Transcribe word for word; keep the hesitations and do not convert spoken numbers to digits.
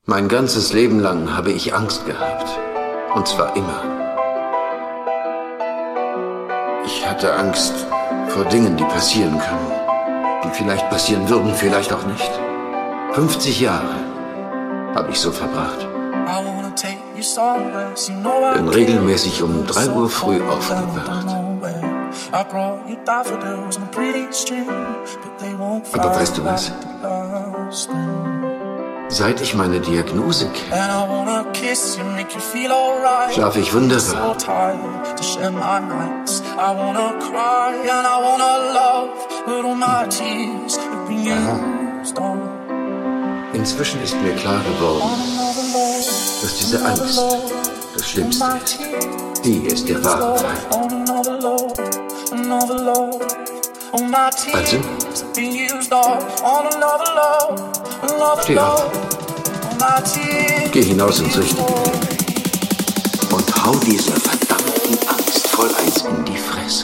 Mein ganzes Leben lang habe ich Angst gehabt. Und zwar immer. Ich hatte Angst vor Dingen, die passieren können. Die vielleicht passieren würden, vielleicht auch nicht. fünfzig Jahre habe ich so verbracht. Bin regelmäßig um drei Uhr früh aufgewacht. Aber weißt du was? Seit ich meine Diagnose kenne, schlafe ich wunderbar. Aha. Inzwischen ist mir klar geworden, dass diese Angst das Schlimmste ist. Die ist der wahre Feind. Also, steh auf, geh hinaus ins richtige Leben und hau dieser verdammten Angst voll eins in die Fresse.